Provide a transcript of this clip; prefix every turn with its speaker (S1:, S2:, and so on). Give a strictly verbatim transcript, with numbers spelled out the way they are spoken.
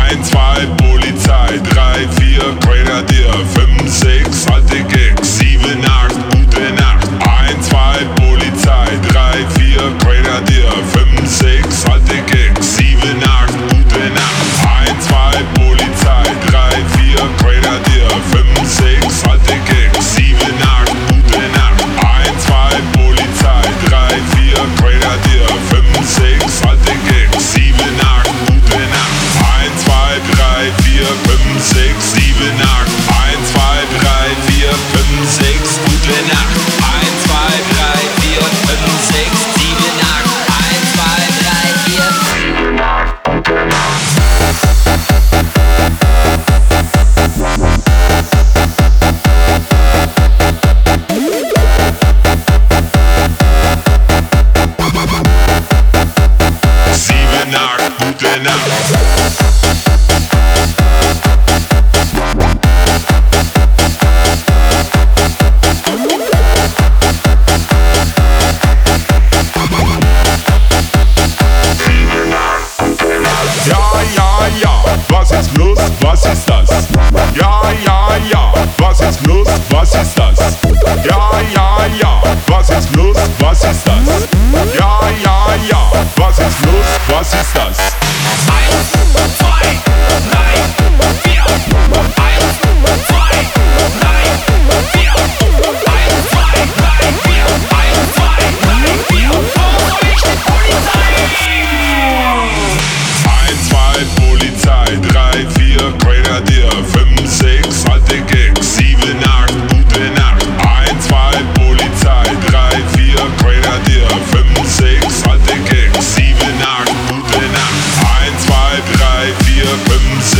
S1: eins, zwei, Polizei, drei, vier, Grenadier, fünf, sechs, alte Gags, sieben, acht, gute Nacht. eins, zwei, Polizei, drei, vier, Grenadier, fünf, sechs, alte Gags, sieben, acht, gute Nacht. eins, zwei, Polizei, drei, vier, Grenadier, fünf, sechs, alte Gags, sieben, acht, gute Nacht. eins, zwei, Polizei, drei, vier, Grenadier, fünf, sechs, alte Gags, sieben, acht, gute Nacht. eins, zwei, drei, vier, fünf, sechs, sieben, acht. eins, zwei, drei, vier, fünf, sechs, gute Nacht. eins, zwei, drei, vier, fünf, sechs, sieben, acht. eins, zwei, drei, vier, sieben, acht, gute Nacht. Sieben, acht, gute Nacht. Was ist los? Was ist das? Ja, ja, ja, was ist los? Was ist das? Ja, ja, ja, was ist los? Was ist das? Ja, ja, ja, was ist los? Was ist das? Eins, zwei, drei, vier. Eins, zwei, drei, vier. Eins, zwei, drei, vier. Eins, zwei, drei, vier. Wo ist die Polizei? eins, zwei, Polizei, drei, vier, Grenadier, fünf, sechs, alte Gags, sieben, acht, gute Nacht. eins, zwei, Polizei, drei, vier, Grenadier, fünf, sechs, alte Gags, sieben, acht, gute Nacht. eins, zwei, drei, vier, fünf,